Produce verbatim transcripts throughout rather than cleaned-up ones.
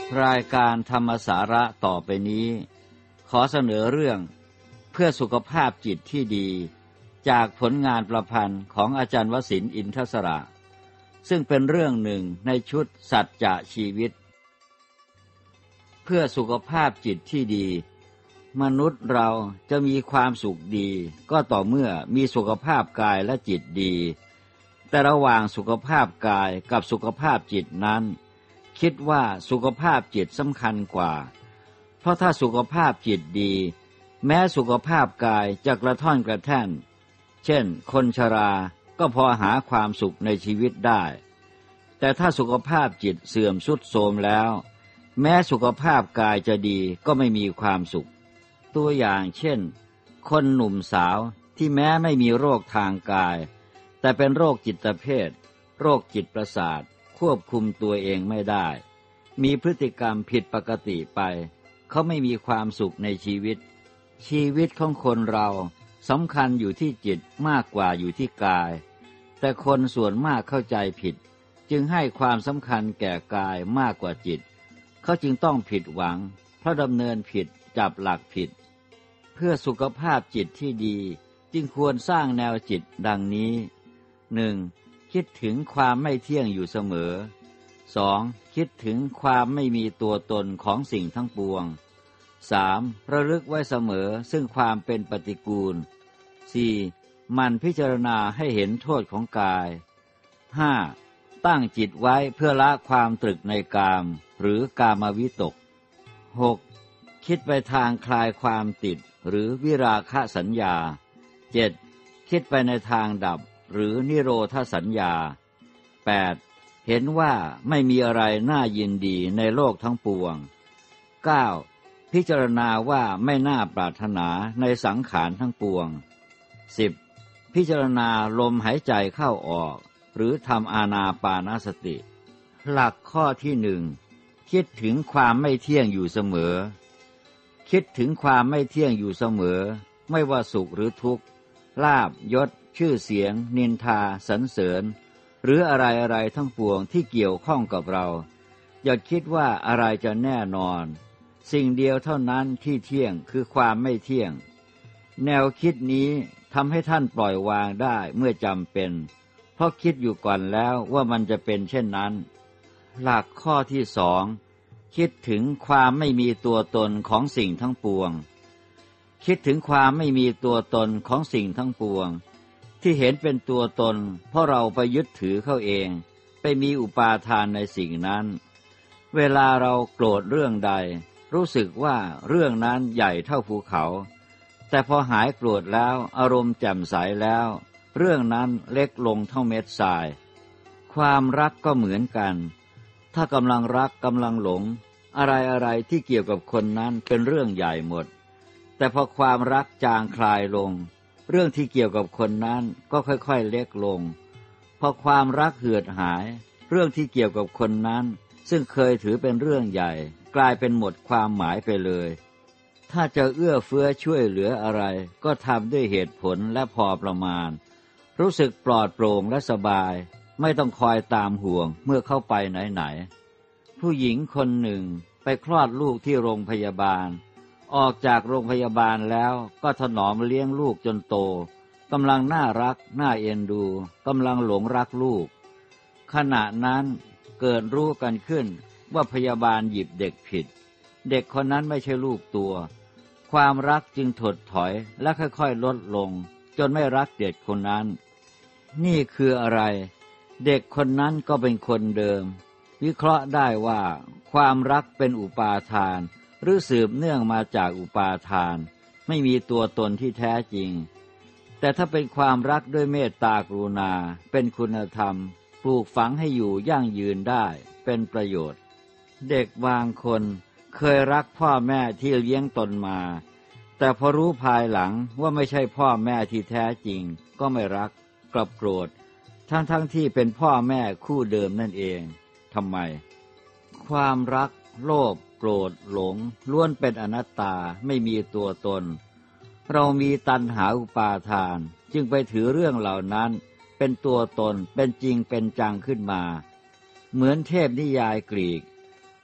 รายการธรรมสาระต่อไปนี้ขอเสนอเรื่องเพื่อสุขภาพจิตที่ดีจากผลงานประพันธ์ของอาจารย์วสินทร์อินทศระซึ่งเป็นเรื่องหนึ่งในชุดสัจจะชีวิตเพื่อสุขภาพจิตที่ดีมนุษย์เราจะมีความสุขดีก็ต่อเมื่อมีสุขภาพกายและจิตดีแต่ระหว่างสุขภาพกายกับสุขภาพจิตนั้นคิดว่าสุขภาพจิตสำคัญกว่าเพราะถ้าสุขภาพจิตดีแม้สุขภาพกายจะกระท่อนกระแท่นเช่นคนชราก็พอหาความสุขในชีวิตได้แต่ถ้าสุขภาพจิตเสื่อมทรุดโทรมแล้วแม้สุขภาพกายจะดีก็ไม่มีความสุขตัวอย่างเช่นคนหนุ่มสาวที่แม้ไม่มีโรคทางกายแต่เป็นโรคจิตเภทโรคจิตประสาทควบคุมตัวเองไม่ได้มีพฤติกรรมผิดปกติไปเขาไม่มีความสุขในชีวิตชีวิตของคนเราสำคัญอยู่ที่จิตมากกว่าอยู่ที่กายแต่คนส่วนมากเข้าใจผิดจึงให้ความสำคัญแก่กายมากกว่าจิตเขาจึงต้องผิดหวังเพราะดำเนินผิดจับหลักผิดเพื่อสุขภาพจิตที่ดีจึงควรสร้างแนวจิตดังนี้ หนึ่ง. คิดถึงความไม่เที่ยงอยู่เสมอ สอง. คิดถึงความไม่มีตัวตนของสิ่งทั้งปวง สาม. ระลึกไว้เสมอซึ่งความเป็นปฏิกูล สี่. หมั่นพิจารณาให้เห็นโทษของกาย ห้า. ตั้งจิตไว้เพื่อละความตรึกในกามหรือกามวิตก หก. คิดไปทางคลายความติดหรือวิราคะสัญญา เจ็ด. คิดไปในทางดับหรือนิโรธสัญญา แปด. เห็นว่าไม่มีอะไรน่ายินดีในโลกทั้งปวง เก้า. พิจารณาว่าไม่น่าปรารถนาในสังขารทั้งปวง สิบ. พิจารณาลมหายใจเข้าออกหรือทำอานาปานสติหลักข้อที่หนึ่งคิดถึงความไม่เที่ยงอยู่เสมอคิดถึงความไม่เที่ยงอยู่เสมอไม่ว่าสุขหรือทุกข์ลาภยศชื่อเสียงนินทาสรรเสริญหรืออะไรๆทั้งปวงที่เกี่ยวข้องกับเราอย่าคิดว่าอะไรจะแน่นอนสิ่งเดียวเท่านั้นที่เที่ยงคือความไม่เที่ยงแนวคิดนี้ทำให้ท่านปล่อยวางได้เมื่อจำเป็นเพราะคิดอยู่ก่อนแล้วว่ามันจะเป็นเช่นนั้นหลักข้อที่สองคิดถึงความไม่มีตัวตนของสิ่งทั้งปวงคิดถึงความไม่มีตัวตนของสิ่งทั้งปวงที่เห็นเป็นตัวตนเพราะเราไปยึดถือเข้าเองไปมีอุปาทานในสิ่งนั้นเวลาเราโกรธเรื่องใดรู้สึกว่าเรื่องนั้นใหญ่เท่าภูเขาแต่พอหายโกรธแล้วอารมณ์แจ่มใสแล้วเรื่องนั้นเล็กลงเท่าเม็ดทรายความรักก็เหมือนกันถ้ากำลังรักกำลังหลงอะไรๆที่เกี่ยวกับคนนั้นเป็นเรื่องใหญ่หมดแต่พอความรักจางคลายลงเรื่องที่เกี่ยวกับคนนั้นก็ค่อยๆเล็กลงพอความรักเหือดหายเรื่องที่เกี่ยวกับคนนั้นซึ่งเคยถือเป็นเรื่องใหญ่กลายเป็นหมดความหมายไปเลยถ้าจะเอื้อเฟื้อช่วยเหลืออะไรก็ทำด้วยเหตุผลและพอประมาณรู้สึกปลอดโปร่งและสบายไม่ต้องคอยตามห่วงเมื่อเข้าไปไหนๆผู้หญิงคนหนึ่งไปคลอดลูกที่โรงพยาบาลออกจากโรงพยาบาลแล้วก็ถนอมเลี้ยงลูกจนโตกำลังน่ารักน่าเอ็นดูกำลังหลงรักลูกขณะนั้นเกิดรู้กันขึ้นว่าพยาบาลหยิบเด็กผิดเด็กคนนั้นไม่ใช่ลูกตัวความรักจึงถดถอยและค่อยๆลดลงจนไม่รักเด็กคนนั้นนี่คืออะไรเด็กคนนั้นก็เป็นคนเดิมวิเคราะห์ได้ว่าความรักเป็นอุปาทานหรือสืบเนื่องมาจากอุปาทานไม่มีตัวตนที่แท้จริงแต่ถ้าเป็นความรักด้วยเมตตากรุณาเป็นคุณธรรมปลูกฝังให้อยู่ยั่งยืนได้เป็นประโยชน์เด็กบางคนเคยรักพ่อแม่ที่เลี้ยงตนมาแต่พอรู้ภายหลังว่าไม่ใช่พ่อแม่ที่แท้จริงก็ไม่รักกลับโกรธทั้งๆ ท, ที่เป็นพ่อแม่คู่เดิมนั่นเองทำไมความรักโลภโกรธหลงล้วนเป็นอนัตตาไม่มีตัวตนเรามีตัณหาอุปาทานจึงไปถือเรื่องเหล่านั้นเป็นตัวตนเป็นจริงเป็นจังขึ้นมาเหมือนเทพนิยายกรีก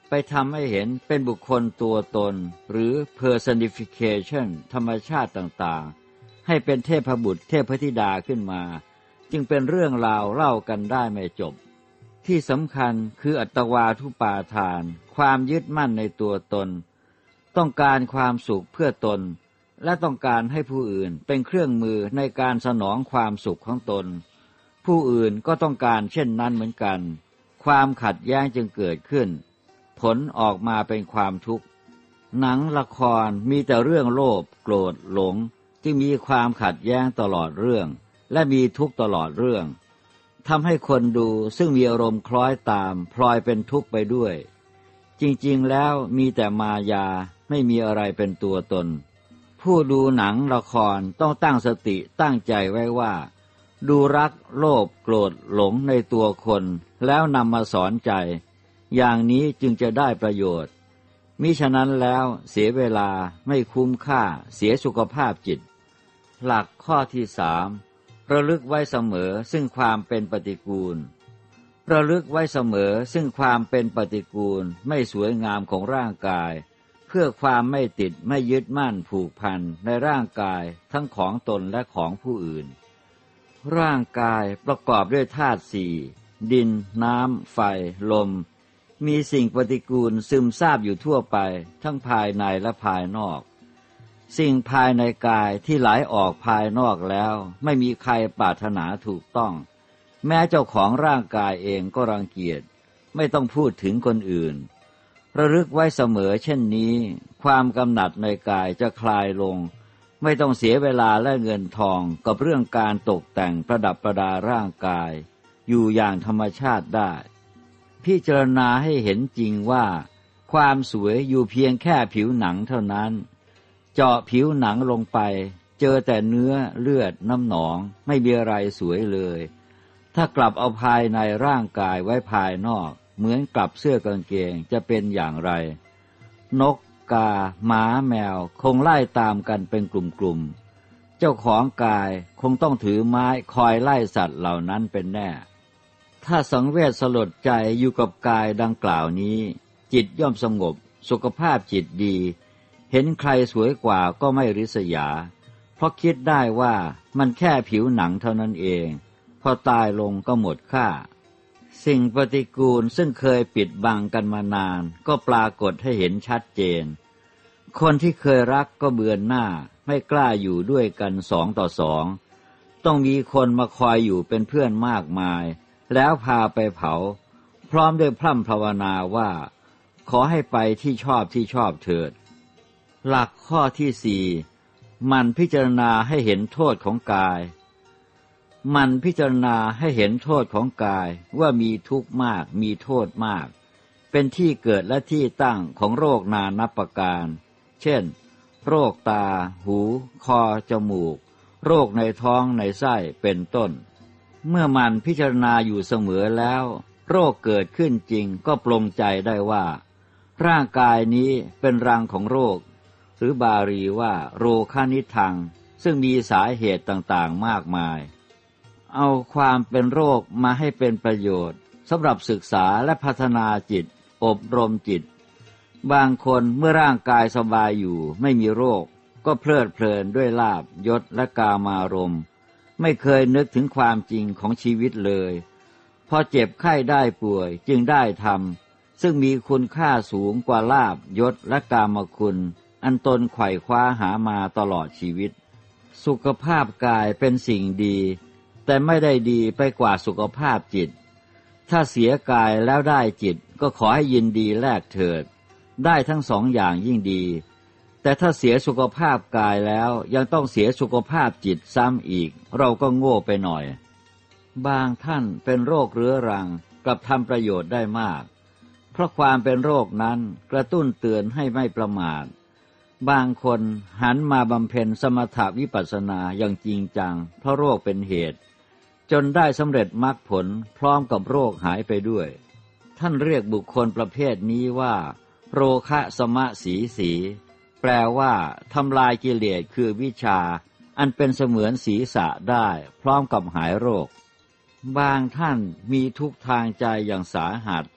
ไปทำให้เห็นเป็นบุคคลตัวตนหรือ personification ธรรมชาติต่างๆให้เป็นเทพบุตรเทพธิดาขึ้นมาจึงเป็นเรื่องราวเล่ากันได้ไม่จบที่สำคัญคืออัตวาทุปาทานความยึดมั่นในตัวตนต้องการความสุขเพื่อตนและต้องการให้ผู้อื่นเป็นเครื่องมือในการสนองความสุขของตนผู้อื่นก็ต้องการเช่นนั้นเหมือนกันความขัดแย้งจึงเกิดขึ้นผลออกมาเป็นความทุกข์หนังละครมีแต่เรื่องโลภโกรธหลงจึงมีความขัดแย้งตลอดเรื่องและมีทุกข์ตลอดเรื่องทำให้คนดูซึ่งมีอารมณ์คล้อยตามพลอยเป็นทุกข์ไปด้วยจริงๆแล้วมีแต่มายาไม่มีอะไรเป็นตัวตนผู้ดูหนังละครต้องตั้งสติตั้งใจไว้ว่าดูรักโลภโกรธหลงในตัวคนแล้วนำมาสอนใจอย่างนี้จึงจะได้ประโยชน์มิฉะนั้นแล้วเสียเวลาไม่คุ้มค่าเสียสุขภาพจิตหลักข้อที่สามระลึกไว้เสมอซึ่งความเป็นปฏิกูลระลึกไว้เสมอซึ่งความเป็นปฏิกูลไม่สวยงามของร่างกายเพื่อความไม่ติดไม่ยึดมั่นผูกพันในร่างกายทั้งของตนและของผู้อื่นร่างกายประกอบด้วยธาตุสี่ดินน้ำไฟลมมีสิ่งปฏิกูลซึมซาบอยู่ทั่วไปทั้งภายในและภายนอกสิ่งภายในกายที่ไหลออกภายนอกแล้วไม่มีใครปรารถนาถูกต้องแม้เจ้าของร่างกายเองก็รังเกียจไม่ต้องพูดถึงคนอื่นระลึกไว้เสมอเช่นนี้ความกำหนัดในกายจะคลายลงไม่ต้องเสียเวลาและเงินทองกับเรื่องการตกแต่งประดับประดาร่างกายอยู่อย่างธรรมชาติได้พิจารณาให้เห็นจริงว่าความสวยอยู่เพียงแค่ผิวหนังเท่านั้นเจาะผิวหนังลงไปเจอแต่เนื้อเลือดน้ำหนองไม่มีอะไรสวยเลยถ้ากลับเอาภายในร่างกายไว้ภายนอกเหมือนกลับเสื้อกางเกงจะเป็นอย่างไรนกกาหมาแมวคงไล่ตามกันเป็นกลุ่มๆเจ้าของกายคงต้องถือไม้คอยไล่สัตว์เหล่านั้นเป็นแน่ถ้าสังเวชสลดใจอยู่กับกายดังกล่าวนี้จิตย่อมสงบสุขภาพจิตดีเห็นใครสวยกว่าก็ไม่ริษยาเพราะคิดได้ว่ามันแค่ผิวหนังเท่านั้นเองพอตายลงก็หมดค่าสิ่งปฏิกูลซึ่งเคยปิดบังกันมานานก็ปรากฏให้เห็นชัดเจนคนที่เคยรักก็เบือนหน้าไม่กล้าอยู่ด้วยกันสองต่อสองต้องมีคนมาคอยอยู่เป็นเพื่อนมากมายแล้วพาไปเผาพร้อมด้วยพร่ำภาวนาว่าขอให้ไปที่ชอบที่ชอบเถิดหลักข้อที่สี่มันพิจารณาให้เห็นโทษของกายมันพิจารณาให้เห็นโทษของกายว่ามีทุกข์มากมีโทษมากเป็นที่เกิดและที่ตั้งของโรคนานับประการเช่นโรคตาหูคอจมูกโรคในท้องในไส้เป็นต้นเมื่อมันพิจารณาอยู่เสมอแล้วโรคเกิดขึ้นจริงก็ปลงใจได้ว่าร่างกายนี้เป็นรังของโรคหรือบาลีว่าโรคานิทังซึ่งมีสาเหตุต่างๆมากมายเอาความเป็นโรคมาให้เป็นประโยชน์สำหรับศึกษาและพัฒนาจิตอบรมจิตบางคนเมื่อร่างกายสบายอยู่ไม่มีโรคก็เพลิดเพลินด้วยลาภยศและกามารมณ์ไม่เคยนึกถึงความจริงของชีวิตเลยพอเจ็บไข้ได้ป่วยจึงได้ทำซึ่งมีคุณค่าสูงกว่าลาภยศและกามคุณอันตนไขว่คว้าหามาตลอดชีวิตสุขภาพกายเป็นสิ่งดีแต่ไม่ได้ดีไปกว่าสุขภาพจิตถ้าเสียกายแล้วได้จิตก็ขอให้ยินดีแลกเถิดได้ทั้งสองอย่างยิ่งดีแต่ถ้าเสียสุขภาพกายแล้วยังต้องเสียสุขภาพจิตซ้ำอีกเราก็โง่ไปหน่อยบางท่านเป็นโรคเรื้อรังกลับทำประโยชน์ได้มากเพราะความเป็นโรคนั้นกระตุ้นเตือนให้ไม่ประมาทบางคนหันมาบำเพ็ญสมถวิปัสสนาอย่างจริงจังเพราะโรคเป็นเหตุจนได้สำเร็จมรรคผลพร้อมกับโรคหายไปด้วยท่านเรียกบุคคลประเภทนี้ว่าโรคะสมะสีสีแปลว่าทำลายกิเลสคือวิชาอันเป็นเสมือนศีรษะได้พร้อมกับหายโรคบางท่านมีทุกข์ทางใจอย่างสาหัส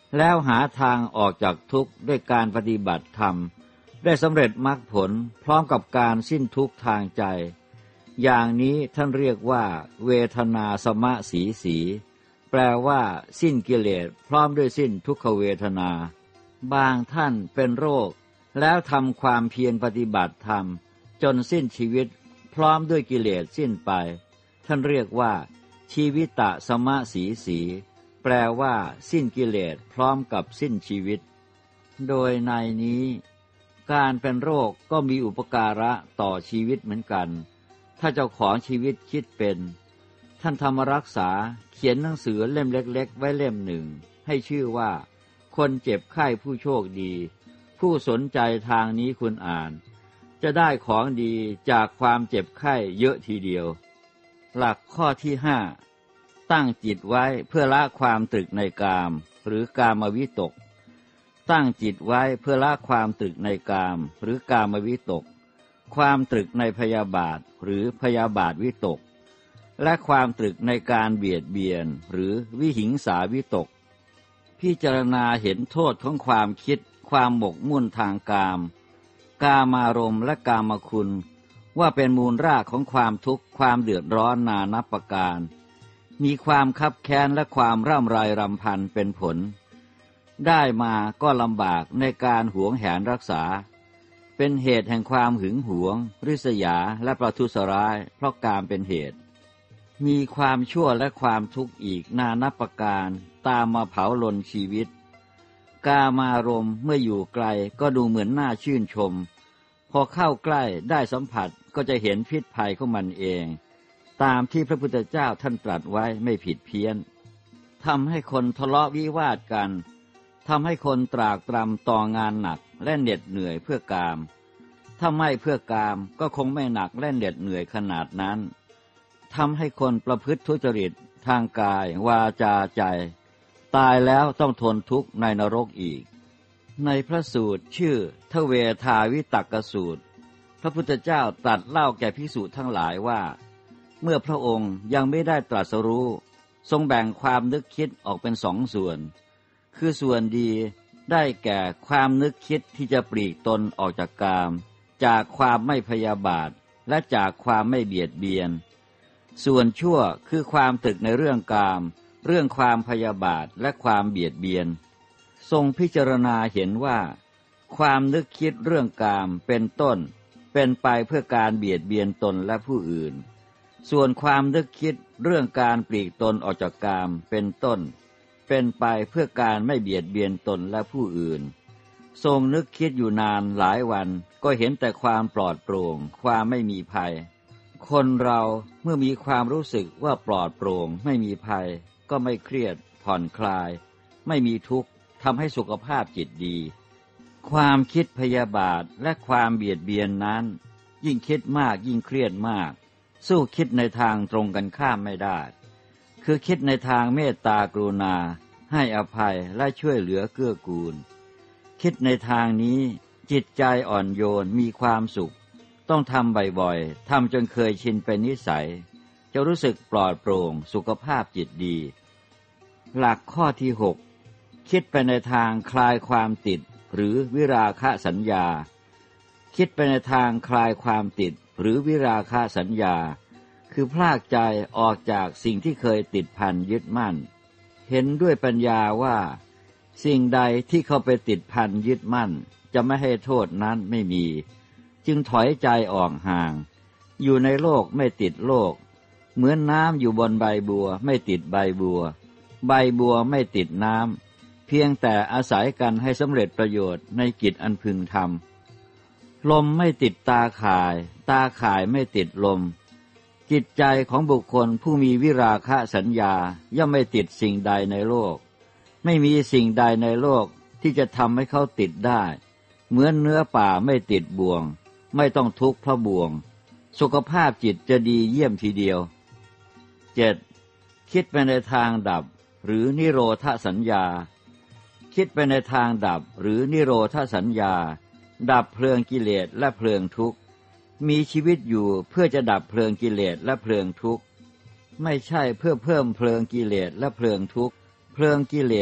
แล้วหาทางออกจากทุกข์ด้วยการปฏิบัติธรรมได้สำเร็จมรรคผลพร้อมกับการสิ้นทุกข์ทางใจอย่างนี้ท่านเรียกว่าเวทนาสมะสีสีแปลว่าสิ้นกิเลสพร้อมด้วยสิ้นทุกขเวทนาบางท่านเป็นโรคแล้วทำความเพียรปฏิบัติธรรมจนสิ้นชีวิตพร้อมด้วยกิเลสสิ้นไปท่านเรียกว่าชีวิตะสมะสีสีแปลว่าสิ้นกิเลสพร้อมกับสิ้นชีวิตโดยในนี้การเป็นโรคก็มีอุปการะต่อชีวิตเหมือนกันถ้าเจ้าของชีวิตคิดเป็นท่านธรรมรักษาเขียนหนังสือเล่มเล็กๆไว้เล่มหนึ่งให้ชื่อว่าคนเจ็บไข้ผู้โชคดีผู้สนใจทางนี้คุณอ่านจะได้ของดีจากความเจ็บไข้เยอะทีเดียวหลักข้อที่ห้าตั้งจิตไว้เพื่อละความตรึกในกามหรือกามวิตกตั้งจิตไว้เพื่อละความตรึกในกามหรือกามวิตกความตรึกในพยาบาทหรือพยาบาทวิตกและความตรึกในการเบียดเบียนหรือวิหิงสาวิตกพิจารณาเห็นโทษของความคิดความหมกมุ่นทางกามกามารมณ์และกามคุณว่าเป็นมูลรากของความทุกข์ความเดือดร้อนนานับประการมีความคับแค้นและความร่ำไรรำพันเป็นผลได้มาก็ลำบากในการหวงแหนรักษาเป็นเหตุแห่งความหึงหวงริษยาและประทุษร้ายเพราะกามเป็นเหตุมีความชั่วและความทุกข์อีกนานับประการตามมาเผาลนชีวิตกามารมณ์เมื่ออยู่ไกลก็ดูเหมือนน่าชื่นชมพอเข้าใกล้ได้สัมผัสก็จะเห็นพิษภัยของมันเองตามที่พระพุทธเจ้าท่านตรัสไว้ไม่ผิดเพี้ยนทำให้คนทะเลาะวิวาทกันทำให้คนตรากตรำต่องานหนักและเหน็ดเหนื่อยเพื่อกามถ้าไม่เพื่อกามก็คงไม่หนักและเหน็ดเหนื่อยขนาดนั้นทำให้คนประพฤติทุจริตทางกายวาจาใจตายแล้วต้องทนทุกข์ในนรกอีกในพระสูตรชื่อทเวทาวิตักกสูตรพระพุทธเจ้าตรัสเล่าแก่ภิกษุทั้งหลายว่าเมื่อพระองค์ยังไม่ได้ตรัสรู้ทรงแบ่งความนึกคิดออกเป็นสองส่วนคือส่วนดีได้แก่ความนึกคิดที่จะปลีกตนออกจากกามจากความไม่พยาบาทและจากความไม่เบียดเบียนส่วนชั่วคือความตรึกในเรื่องกามเรื่องความพยาบาทและความเบียดเบียนทรงพิจารณาเห็นว่าความนึกคิดเรื่องกามเป็นต้นเป็นไปเพื่อการเบียดเบียนตนและผู้อื่นส่วนความนึกคิดเรื่องการปลีกตนออกจากกามเป็นต้นเป็นไปเพื่อการไม่เบียดเบียนตนและผู้อื่นทรงนึกคิดอยู่นานหลายวันก็เห็นแต่ความปลอดโปร่งความไม่มีภัยคนเราเมื่อมีความรู้สึกว่าปลอดโปร่งไม่มีภัยก็ไม่เครียดผ่อนคลายไม่มีทุกข์ทำให้สุขภาพจิตดีความคิดพยาบาทและความเบียดเบียนนั้นยิ่งคิดมากยิ่งเครียดมากสู้คิดในทางตรงกันข้ามไม่ได้คือคิดในทางเมตตากรุณาให้อภัยและช่วยเหลือเกื้อกูลคิดในทางนี้จิตใจอ่อนโยนมีความสุขต้องทำบ่อยๆทำจนเคยชินเป็นนิสัยจะรู้สึกปลอดโปร่งสุขภาพจิตดีหลักข้อที่หกคิดไปในทางคลายความติดหรือวิราคะสัญญาคิดไปในทางคลายความติดหรือวิราคะสัญญาคือพรากใจออกจากสิ่งที่เคยติดพันยึดมั่นเห็นด้วยปัญญาว่าสิ่งใดที่เข้าไปติดพันยึดมั่นจะไม่ให้โทษนั้นไม่มีจึงถอยใจออกห่างอยู่ในโลกไม่ติดโลกเหมือนน้ำอยู่บนใบบัวไม่ติดใบบัวใบบัวไม่ติดน้ำเพียงแต่อาศัยกันให้สำเร็จประโยชน์ในกิจอันพึงทำลมไม่ติดตาข่ายตาข่ายไม่ติดลมจิตใจของบุคคลผู้มีวิราคะสัญญาย่อมไม่ติดสิ่งใดในโลกไม่มีสิ่งใดในโลกที่จะทำให้เขาติดได้เหมือนเนื้อป่าไม่ติดบ่วงไม่ต้องทุกข์เพราะบ่วงสุขภาพจิตจะดีเยี่ยมทีเดียวเจ็ดคิดไปในทางดับหรือนิโรธสัญญาคิดไปในทางดับหรือนิโรธสัญญาดับเพลิงกิเลสและเพลิงทุกข์มีชีวิตอยู่เพื่อจะดับเพลิงกิเลสและเพลิงทุกข์ไม่ใช่เพื่อเพิ่มเพลิงกิเลสและเพลิงทุกข์เพลิงกิเลส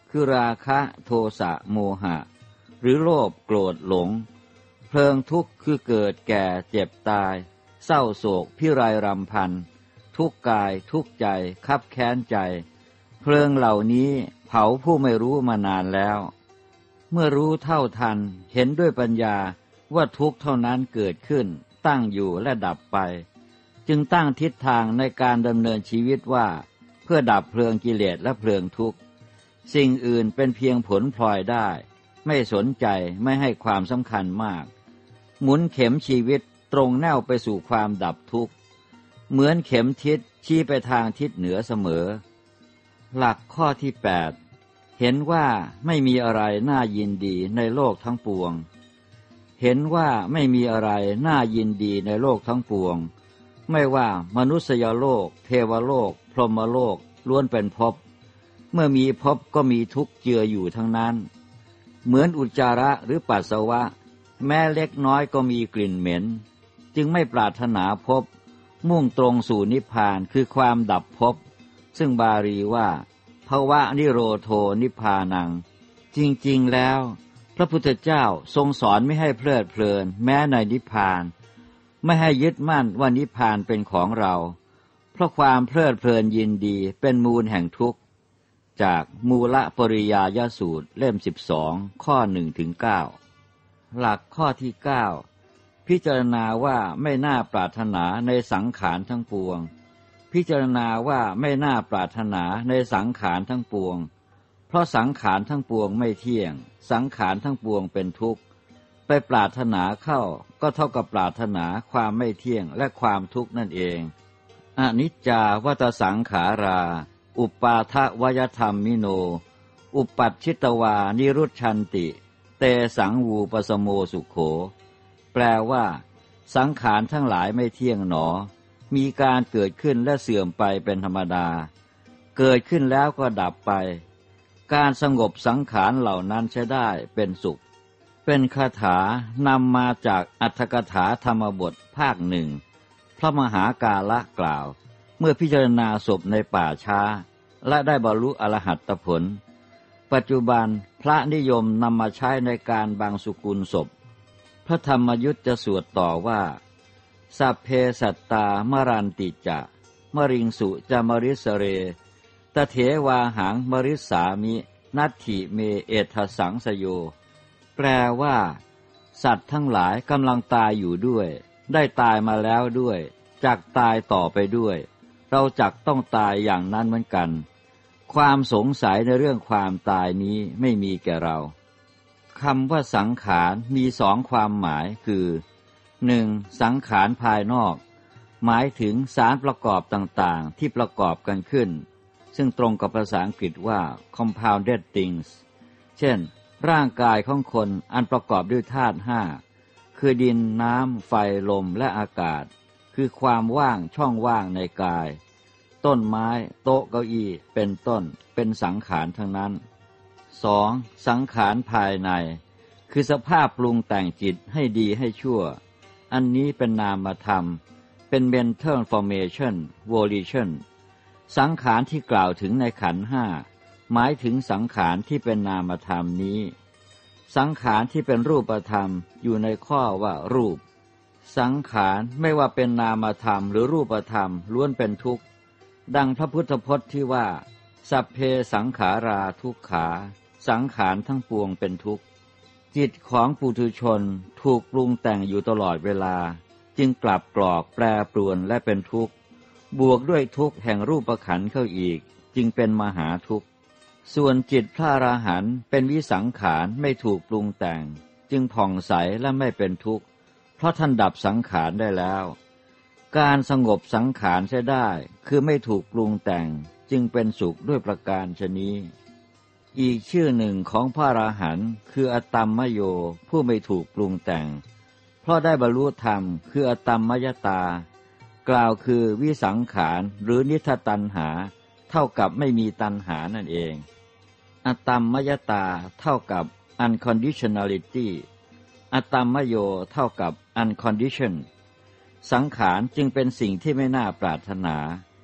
คือราคะโทสะโมหะหรือโลภโกรธหลงเพลิงทุกข์คือเกิดแก่เจ็บตายเศร้าโศกพิไรรำพันทุกข์กายทุกข์ใจคับแค้นใจเพลิงเหล่านี้เผาผู้ไม่รู้มานานแล้วเมื่อรู้เท่าทันเห็นด้วยปัญญาว่าทุกข์เท่านั้นเกิดขึ้นตั้งอยู่และดับไปจึงตั้งทิศทางในการดำเนินชีวิตว่าเพื่อดับเพลิงกิเลสและเพลิงทุกข์สิ่งอื่นเป็นเพียงผลพลอยได้ไม่สนใจไม่ให้ความสำคัญมากหมุนเข็มชีวิตตรงแนวไปสู่ความดับทุกข์เหมือนเข็มทิศชี้ไปทางทิศเหนือเสมอหลักข้อที่แปดเห็นว่าไม่มีอะไรน่ายินดีในโลกทั้งปวงเห็นว่าไม่มีอะไรน่ายินดีในโลกทั้งปวงไม่ว่ามนุษยโลกเทวโลกพรหมโลกล้วนเป็นภพเมื่อมีภพก็มีทุกข์เจืออยู่ทั้งนั้นเหมือนอุจจาระหรือปัสสาวะแม้เล็กน้อยก็มีกลิ่นเหม็นจึงไม่ปรารถนาภพมุ่งตรงสู่นิพพานคือความดับภพซึ่งบาลีว่าภวะนิโรโธนิพพานังจริงๆแล้วพระพุทธเจ้าทรงสอนไม่ให้เพลิดเพลินแม้ในนิพพานไม่ให้ยึดมั่นว่านิพพานเป็นของเราเพราะความเพลิดเพลินยินดีเป็นมูลแห่งทุกข์จากมูลปริยายสูตรเล่มสิบสองข้อหนึ่งถึงเก้าหลักข้อที่เก้าพิจารณาว่าไม่น่าปรารถนาในสังขารทั้งปวงพิจารณาว่าไม่น่าปรารถนาในสังขารทั้งปวงเพราะสังขารทั้งปวงไม่เที่ยงสังขารทั้งปวงเป็นทุกข์ไปปรารถนาเข้าก็เท่ากับปรารถนาความไม่เที่ยงและความทุกข์นั่นเองอนิจจาวัตสังขาราอุปาทวยธรรมมิโนอุปัชชิตวานิรุชชันติเตสังวูปสโมสุโขแปลว่าสังขารทั้งหลายไม่เที่ยงหนอมีการเกิดขึ้นและเสื่อมไปเป็นธรรมดาเกิดขึ้นแล้วก็ดับไปการสงบสังขารเหล่านั้นใช้ได้เป็นสุขเป็นคาถานำมาจากอัตถกถาธรรมบทภาคหนึ่งพระมหากาละกล่าวเมื่อพิจารณาศพในป่าช้าและได้บรรลุอรหัตผลปัจจุบันพระนิยมนำมาใช้ในการบังสุกุลศพพระธรรมยุทธจะสวดต่อว่าสัพเพสัตตามรันติจะมริงสุจะมริสเรตเถวาหังมริสามินัตถิเมเอทสังสโยแปลว่าสัตว์ทั้งหลายกำลังตายอยู่ด้วยได้ตายมาแล้วด้วยจักตายต่อไปด้วยเราจักต้องตายอย่างนั้นเหมือนกันความสงสัยในเรื่องความตายนี้ไม่มีแก่เราคำว่าสังขารมีสองความหมายคือหนึ่งสังขารภายนอกหมายถึงสารประกอบต่างๆที่ประกอบกันขึ้นซึ่งตรงกับภาษาอังกฤษว่า compounded things เช่นร่างกายของคนอันประกอบด้วยธาตุห้าคือดินน้ำไฟลมและอากาศคือความว่างช่องว่างในกายต้นไม้โต๊ะเก้าอี้เป็นต้นเป็นสังขารทั้งนั้นสองสังขารภายในคือสภาพปรุงแต่งจิตให้ดีให้ชั่วอันนี้เป็นนามธรรมเป็น mental formation volition สังขารที่กล่าวถึงในขันธ์ห้าหมายถึงสังขารที่เป็นนามธรรมนี้สังขารที่เป็นรูปธรรมอยู่ในข้อว่ารูปสังขารไม่ว่าเป็นนามธรรมหรือรูปธรรมล้วนเป็นทุกข์ดังพระพุทธพจน์ที่ว่าสัพเพสังขาราทุกขาสังขารทั้งปวงเป็นทุกข์จิตของปุถุชนถูกปรุงแต่งอยู่ตลอดเวลาจึงกลับกรอกแปรปรวนและเป็นทุกข์บวกด้วยทุกข์แห่งรูปขันธ์เข้าอีกจึงเป็นมหาทุกข์ส่วนจิตพระอรหันต์เป็นวิสังขารไม่ถูกปรุงแต่งจึงผ่องใสและไม่เป็นทุกข์เพราะท่านดับสังขารได้แล้วการสงบสังขารใช้ได้คือไม่ถูกปรุงแต่งจึงเป็นสุขด้วยประการฉะนี้อีกชื่อหนึ่งของพระอรหันต์คืออตัมมโยผู้ไม่ถูกปรุงแต่งเพราะได้บรรลุธรรมคืออตัมมยตากล่าวคือวิสังขารหรือนิทตัณหาเท่ากับไม่มีตัณหานั่นเองอตัมมยตาเท่ากับ unconditionality อตัมมโยเท่ากับ unconditioned สังขารจึงเป็นสิ่งที่ไม่น่าปรารถนา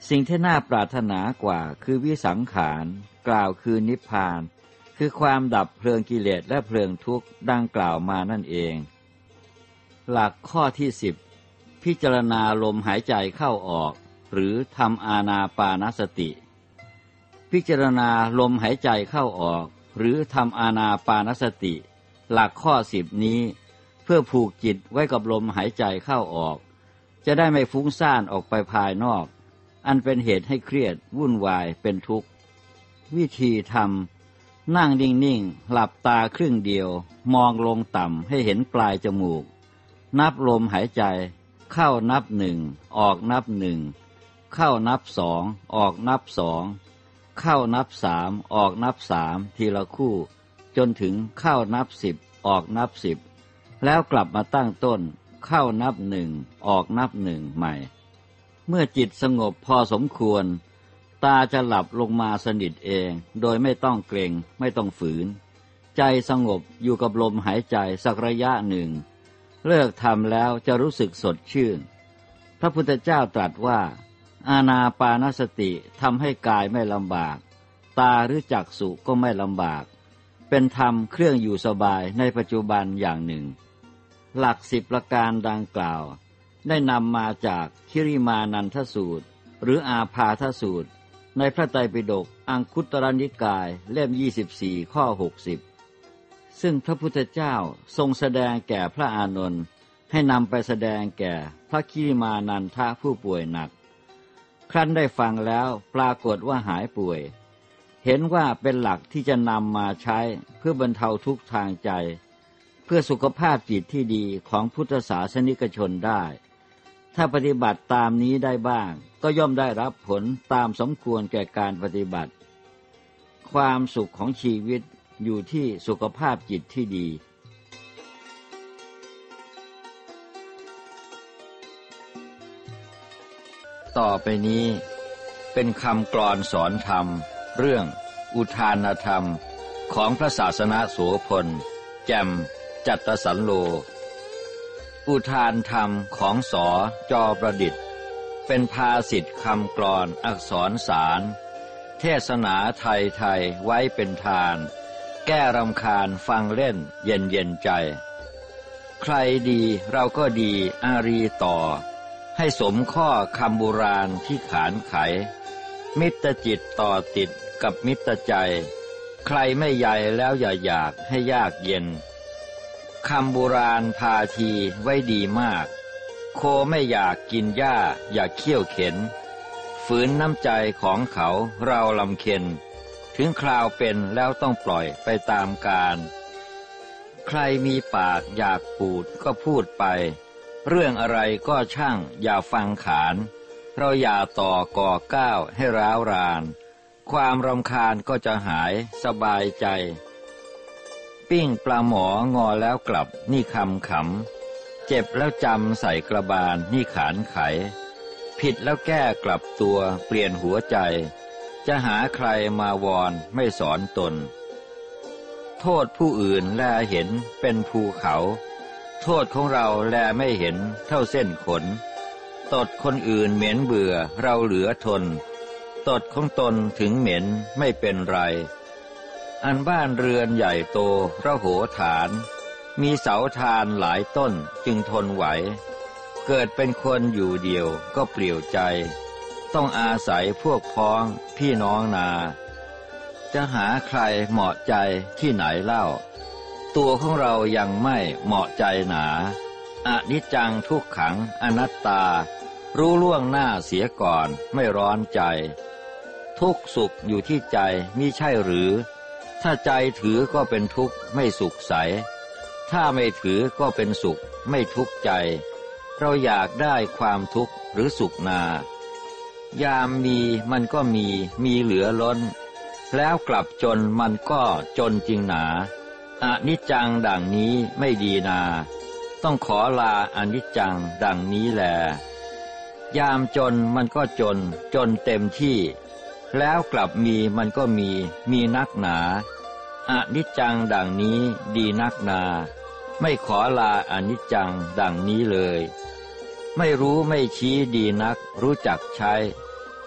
สิ่งที่น่าปรารถนากว่าคือวิสังขารกล่าวคือนิพพานคือความดับเพลิงกิเลสและเพลิงทุกข์ดังกล่าวมานั่นเองหลักข้อที่สิบพิจารณาลมหายใจเข้าออกหรือทำอานาปานสติพิจารณาลมหายใจเข้าออกหรือทำอานาปานสติหลักข้อสิบนี้เพื่อผูกจิตไว้กับลมหายใจเข้าออกจะได้ไม่ฟุ้งซ่านออกไปภายนอกอันเป็นเหตุให้เครียดวุ่นวายเป็นทุกข์วิธีทำนั่งนิ่งๆหลับตาครึ่งเดียวมองลงต่ำให้เห็นปลายจมูกนับลมหายใจเข้านับหนึ่งออกนับหนึ่งเข้านับสองออกนับสองเข้านับสามออกนับสามทีละคู่จนถึงเข้านับสิบออกนับสิบแล้วกลับมาตั้งต้นเข้านับหนึ่งออกนับหนึ่งใหม่เมื่อจิตสงบพอสมควรตาจะหลับลงมาสนิทเองโดยไม่ต้องเกรงไม่ต้องฝืนใจสงบอยู่กับลมหายใจสักระยะหนึ่งเลิกทำแล้วจะรู้สึกสดชื่นพระพุทธเจ้าตรัสว่าอานาปานสติทำให้กายไม่ลำบากตาหรือจักษุก็ไม่ลำบากเป็นธรรมเครื่องอยู่สบายในปัจจุบันอย่างหนึ่งหลักสิบประการดังกล่าวได้นำมาจากคิริมานันทสูตรหรืออาพาทสูตรในพระไตรปิฎกอังคุตรนิกายเล่มยี่สิบสี่ข้อหกสิบซึ่งพระพุทธเจ้าทรงแสดงแก่พระอานนท์ให้นำไปแสดงแก่พระคิริมานันทะผู้ป่วยหนักครั้นได้ฟังแล้วปรากฏว่าหายป่วยเห็นว่าเป็นหลักที่จะนำมาใช้เพื่อบรรเทาทุกข์ทางใจเพื่อสุขภาพจิตที่ดีของพุทธศาสนิกชนได้ถ้าปฏิบัติตามนี้ได้บ้างก็ย่อมได้รับผลตามสมควรแก่การปฏิบัติความสุขของชีวิตอยู่ที่สุขภาพจิตที่ดีต่อไปนี้เป็นคำกลอนสอนธรรมเรื่องอุทานธรรมของพระศาสนาโสพลแจ่มจัตตสันโลอุทานธรรมของสอจอประดิษฐ์เป็นภาษิตคำกลอนอักษรสารเทศนาไทยไทยไว้เป็นทานแก้รำคาญฟังเล่นเย็นเย็นใจใครดีเราก็ดีอารีต่อให้สมข้อคำโบราณที่ขานไขมิตรจิตต่อติดกับมิตรใจใครไม่ใหญ่แล้วอย่าอยากให้ยากเย็นคำโบราณพาทีไว้ดีมากโคไม่อยากกินหญ้าอย่าเคี่ยวเข็นฝืนน้ำใจของเขาเราลำเค็ญถึงคราวเป็นแล้วต้องปล่อยไปตามกาลใครมีปากอยากพูดก็พูดไปเรื่องอะไรก็ช่างอย่าฟังขานเราอย่าต่อก่อก้าวให้ร้าวรานความรำคาญก็จะหายสบายใจปิ้งปลาหมองอแล้วกลับนี่คำขำเจ็บแล้วจำใส่กระบาลนี่ขานไขผิดแล้วแก้กลับตัวเปลี่ยนหัวใจจะหาใครมาวอนไม่สอนตนโทษผู้อื่นแลเห็นเป็นภูเขาโทษของเราแลไม่เห็นเท่าเส้นขนตดคนอื่นเหม็นเบื่อเราเหลือทนตดของตนถึงเหม็นไม่เป็นไรอันบ้านเรือนใหญ่โตระโหฐานมีเสาทานหลายต้นจึงทนไหวเกิดเป็นคนอยู่เดียวก็เปลี่ยวใจต้องอาศัยพวกพ้องพี่น้องนาจะหาใครเหมาะใจที่ไหนเล่าตัวของเรายังไม่เหมาะใจหนาอนิจจังทุกขังอนัตตารู้ล่วงหน้าเสียก่อนไม่ร้อนใจทุกสุขอยู่ที่ใจมิใช่หรือถ้าใจถือก็เป็นทุกข์ไม่สุขใสถ้าไม่ถือก็เป็นสุขไม่ทุกข์ใจเราอยากได้ความทุกข์หรือสุขนายามมีมันก็มีมีเหลือล้นแล้วกลับจนมันก็จนจริงหนาอนิจจังดังนี้ไม่ดีนาต้องขอลาอนิจจังดังนี้แลยามจนมันก็จนจนเต็มที่แล้วกลับมีมันก็มีมีนักหนาอนิจจังดังนี้ดีนักนาไม่ขอลาอนิจจังดังนี้เลยไม่รู้ไม่ชี้ดีนักรู้จักใช้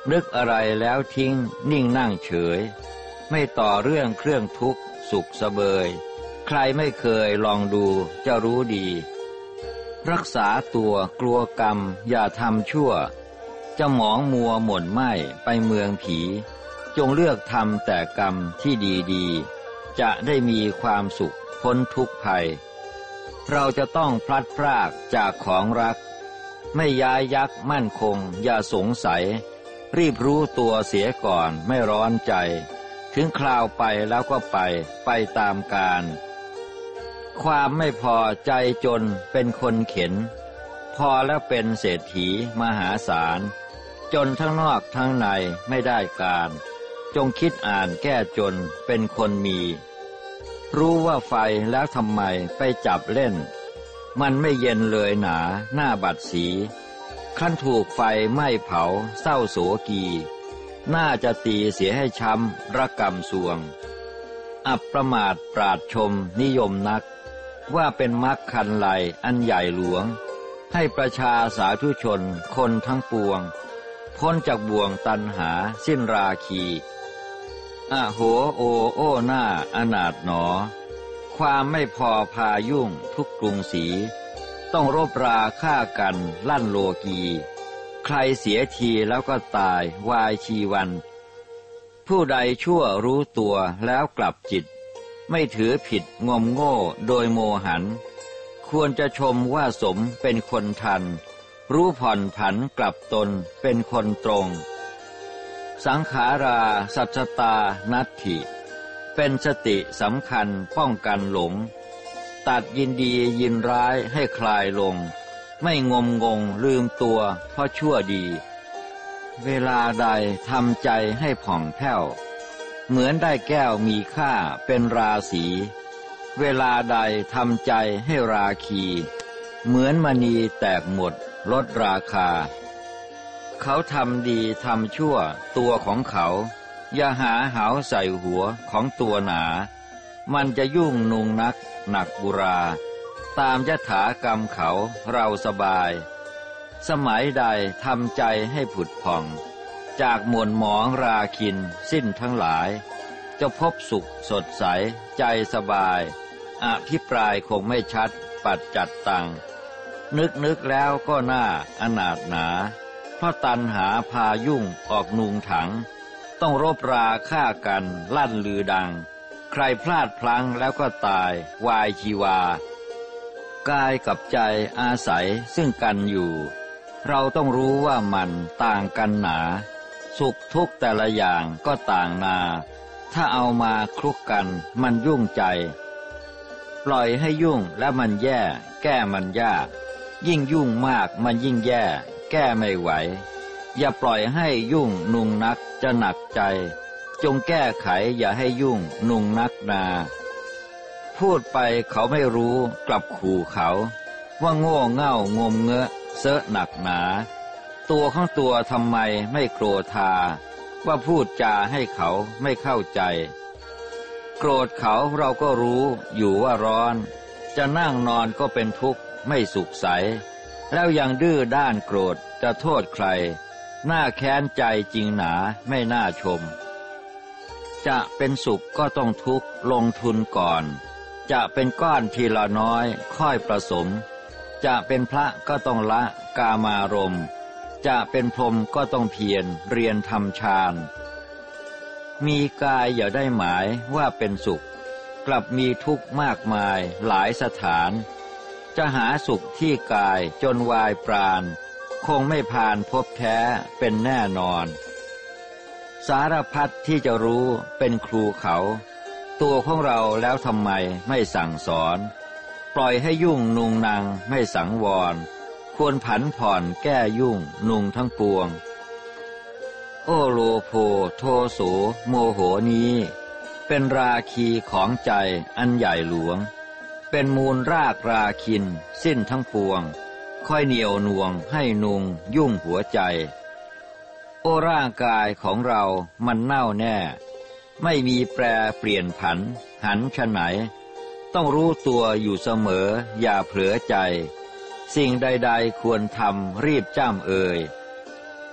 นึกอะไรแล้วทิ้งนิ่งนั่งเฉยไม่ต่อเรื่องเครื่องทุกข์สุขเสบยใครไม่เคยลองดูจะรู้ดีรักษาตัวกลัวกรรมอย่าทำชั่วจะหมองมัวหม่นไหม้ไปเมืองผีจงเลือกทำแต่กรรมที่ดีๆจะได้มีความสุขพ้นทุกข์ภัยเราจะต้องพลัดพรากจากของรักไม่ย้ายยักมั่นคงอย่าสงสัยรีบรู้ตัวเสียก่อนไม่ร้อนใจถึงคราวไปแล้วก็ไปไปตามกาลความไม่พอใจจนเป็นคนเข็นพอแล้วเป็นเศรษฐีมหาศาลจนทั้งนอกทั้งในไม่ได้การจงคิดอ่านแก้จนเป็นคนมีรู้ว่าไฟแล้วทำไมไปจับเล่นมันไม่เย็นเลยหนาหน้าบัดสีขั้นถูกไฟไหม้เผาเศร้าโศกีน่าจะตีเสียให้ช้ำระกำสวงอับประมาทปราดชมนิยมนักว่าเป็นมรรคคันไลอันใหญ่หลวงให้ประชาสาธุชนคนทั้งปวงพ้นจากบ่วงตันหาสิ้นราคีอะโหโอโอหน้าอนาถหนอความไม่พอพายุ่งทุกกรุงศรีต้องรบราฆ่ากันลั่นโลกีใครเสียทีแล้วก็ตายวายชีวันผู้ใดชั่วรู้ตัวแล้วกลับจิตไม่ถือผิดงมโง่โดยโมหันควรจะชมว่าสมเป็นคนทันรู้ผ่อนผันกลับตนเป็นคนตรงสังขาราสัจจตานัตถิเป็นสติสำคัญป้องกันหลงตัดยินดียินร้ายให้คลายลงไม่งมงงลืมตัวเพราะชั่วดีเวลาใดทำใจให้ผ่องแผ้วเหมือนได้แก้วมีค่าเป็นราศีเวลาใดทำใจให้ราคีเหมือนมณีแตกหมดลดราคาเขาทำดีทำชั่วตัวของเขาอย่าหาเหาใส่หัวของตัวหนามันจะยุ่งนุงนักหนักบุราตามยถากรรมเขาเราสบายสมัยใดทำใจให้ผุดผ่องจากหม่นหมองราคินสิ้นทั้งหลายจะพบสุขสดใสใจสบายอภิปรายคงไม่ชัดปัดจัดตังนึกนึกแล้วก็น่าอนาถหนาเพราะตัณหาพายุ่งออกนุงถังต้องรบราฆ่ากันลั่นลือดังใครพลาดพลั้งแล้วก็ตายวายชีวากายกับใจอาศัยซึ่งกันอยู่เราต้องรู้ว่ามันต่างกันหนาสุขทุกข์แต่ละอย่างก็ต่างนาถ้าเอามาคลุกกันมันยุ่งใจปล่อยให้ยุ่งแล้วมันแย่แก้มันยากยิ่งยุ่งมากมันยิ่งแย่แก้ไม่ไหวอย่าปล่อยให้ยุ่งนุงนักจะหนักใจจงแก้ไขอย่าให้ยุ่งนุงนักนาพูดไปเขาไม่รู้กลับขู่เขาว่าโง่เง่างมเงอะเสอะหนักหนาตัวของตัวทำไมไม่โกรธาว่าพูดจาให้เขาไม่เข้าใจโกรธเขาเราก็รู้อยู่ว่าร้อนจะนั่งนอนก็เป็นทุกข์ไม่สุขใสแล้วยังดื้อด้านโกรธจะโทษใครน่าแค้นใจจริงหนาไม่น่าชมจะเป็นสุขก็ต้องทุกข์ลงทุนก่อนจะเป็นก้อนทีละน้อยค่อยผสมจะเป็นพระก็ต้องละกามารมณ์จะเป็นพรหมก็ต้องเพียรเรียนทำฌานมีกายอย่าได้หมายว่าเป็นสุขกลับมีทุกข์มากมายหลายสถานจะหาสุขที่กายจนวายปราณคงไม่ผ่านพบแท้เป็นแน่นอนสารพัดที่จะรู้เป็นครูเขาตัวของเราแล้วทำไมไม่สั่งสอนปล่อยให้ยุ่งนุงนางไม่สังวรควรผันผ่อนแก้ยุ่งนุงทั้งปวงโอโลโภโทโสโมโหนี้เป็นราคีของใจอันใหญ่หลวงเป็นมูลรากราคินสิ้นทั้งปวงค่อยเหนียวหน่วงให้นุงยุ่งหัวใจโอร่างกายของเรามันเน่าแน่ไม่มีแปรเปลี่ยนผันหันฉะไหนต้องรู้ตัวอยู่เสมออย่าเผลอใจสิ่งใดๆควรทำรีบจ้ำเอ่ย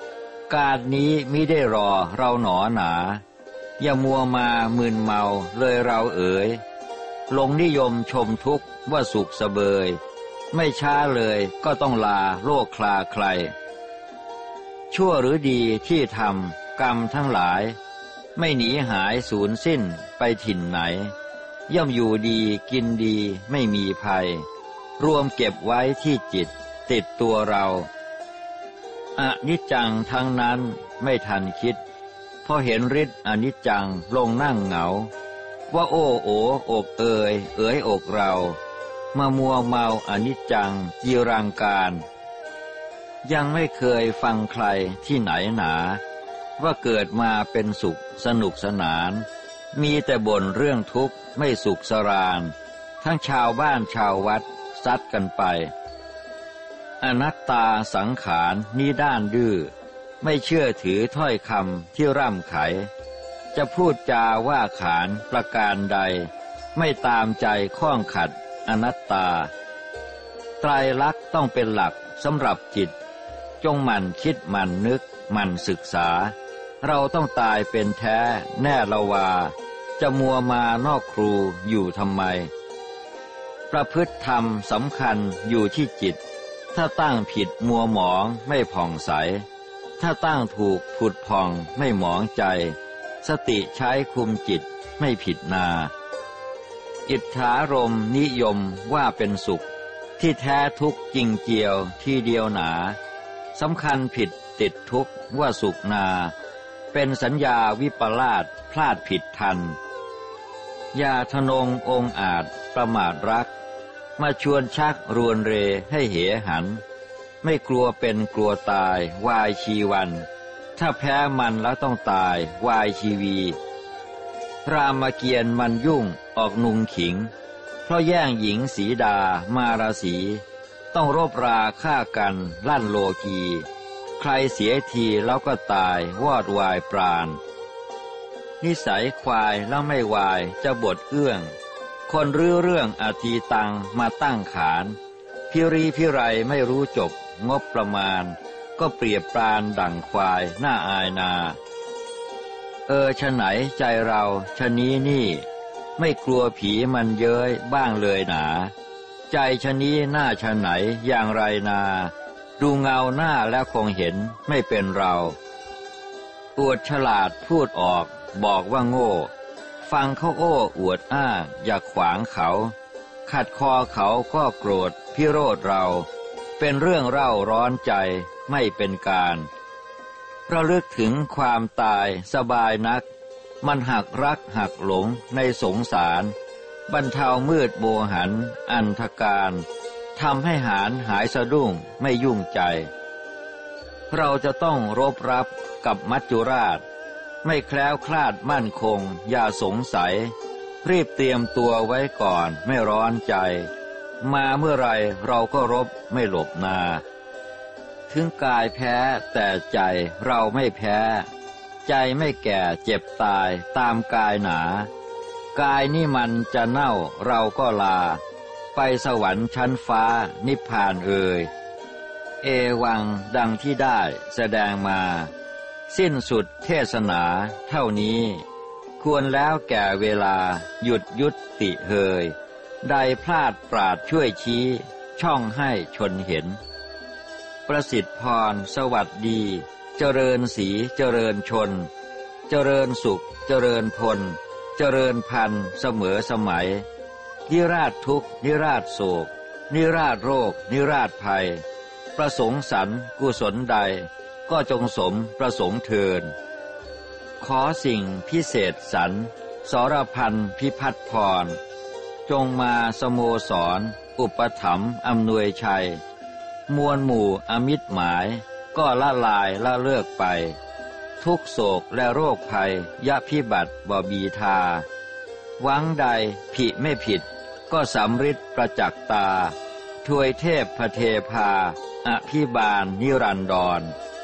การนี้มิได้รอเราหนอหนาอย่ามัวมามึนเมาเลยเราเอ๋ยหลงนิยมชมทุกข์ว่าสุขเสบยไม่ช้าเลยก็ต้องลาโลกคลาใครชั่วหรือดีที่ทำกรรมทั้งหลายไม่หนีหายสูญสิ้นไปถิ่นไหนย่อมอยู่ดีกินดีไม่มีภัยรวมเก็บไว้ที่จิตติดตัวเราอนิจจังทั้งนั้นไม่ทันคิดพอเห็นฤทธิ์อนิจจังลงนั่งเหงาว่าโอ้โอกเอ่ยเอ๋ยอกเรามามัวเมาอนิจจังจีรังการยังไม่เคยฟังใครที่ไหนหนาว่าเกิดมาเป็นสุขสนุกสนานมีแต่บ่นเรื่องทุกข์ไม่สุขสรานทั้งชาวบ้านชาววัดซัดกันไปอนัตตาสังขารนี้ด้านดื้อไม่เชื่อถือถ้อยคำที่ร่ำไขจะพูดจาว่าขานประการใดไม่ตามใจข้องขัดอนัตตาไตรลักษณ์ต้องเป็นหลักสำหรับจิตจงหมั่นคิดหมั่นนึกหมั่นศึกษาเราต้องตายเป็นแท้แน่ละวาจะมัวมานอกครูอยู่ทำไมประพฤติธรรมสำคัญอยู่ที่จิตถ้าตั้งผิดมัวหมองไม่ผ่องใสถ้าตั้งถูกผุดผ่องไม่หมองใจสติใช้คุมจิตไม่ผิดนาอิทธารมณ์นิยมว่าเป็นสุขที่แท้ทุกข์จริงเจียวที่เดียวหนาสำคัญผิดติดทุกข์ว่าสุขนาเป็นสัญญาวิปลาสพลาดผิดทันอย่าทะนงองอาจประมาทรักมาชวนชักรวนเรให้เหหันไม่กลัวเป็นกลัวตายวายชีวันถ้าแพ้มันแล้วต้องตายวายชีวีรามเกียรติ์มันยุ่งออกนุงขิงเพราะแย่งหญิงสีดามาราศีต้องรบราฆ่ากันลั่นโลกีใครเสียทีแล้วก็ตายวอดวายปราณนิสัยควายแล้วไม่วายจะบทเอื้องคนรื้อเรื่องอธีตังมาตั้งขานพิรีพิไรไม่รู้จบงบประมาณก็เปรียบปรานดั่งควายหน้าอายนาเออฉะไหนใจเราชะนี้นี่ไม่กลัวผีมันเย้ยบ้างเลยหนาใจชะนี้หน้าฉะไหนอย่างไรนาดูเงาหน้าแล้วคงเห็นไม่เป็นเราอวดฉลาดพูดออกบอกว่าโง่ฟังเขาโอ้อวดอ้างอย่าขวางเขาขัดคอเขาก็โกรธพิโรธเราเป็นเรื่องเร่าร้อนใจไม่เป็นการระลึกถึงความตายสบายนักมันหักรักหักหลงในสงสารบรรเทามืดโมหันอันธการทำให้หารหายสะดุ้งไม่ยุ่งใจเราจะต้องรบรับกับมัจจุราชไม่แคล้วคลาดมั่นคงอย่าสงสัยรีบเตรียมตัวไว้ก่อนไม่ร้อนใจมาเมื่อไรเราก็รบไม่หลบนาถึงกายแพ้แต่ใจเราไม่แพ้ใจไม่แก่เจ็บตายตามกายหนากายนี่มันจะเน่าเราก็ลาไปสวรรค์ชั้นฟ้านิพพานเอ่ยเอวังดังที่ได้แสดงมาสิ้นสุดเทศนาเท่านี้ควรแล้วแก่เวลาหยุดยุติเฮยใดพลาดปราดช่วยชี้ช่องให้ชนเห็นประสิทธิพรสวัสดีเจริญศรีเจริญชนเจริญสุขเจริญพลเจริญพันธุ์เสมอสมัยนิราชทุกข์นิราชโศกนิราชโรคนิราชภัยประสงค์สรรค์กุศลใดก็จงสมประสงค์เทินขอสิ่งพิเศษสรรสรพันธ์พิพัฒน์พรจงมาสโมสรอุปถัมภ์อำนวยชัยมวลหมู่อมิตรหมายก็ละลายละเลิกไปทุกโศกและโรคภัยยะพิบัติบ่บีทาหวังใดผิไม่ผิดก็สำฤทธิ์ประจักษ์ตาถวยเทพพเทพาอภิบาลนิรันดร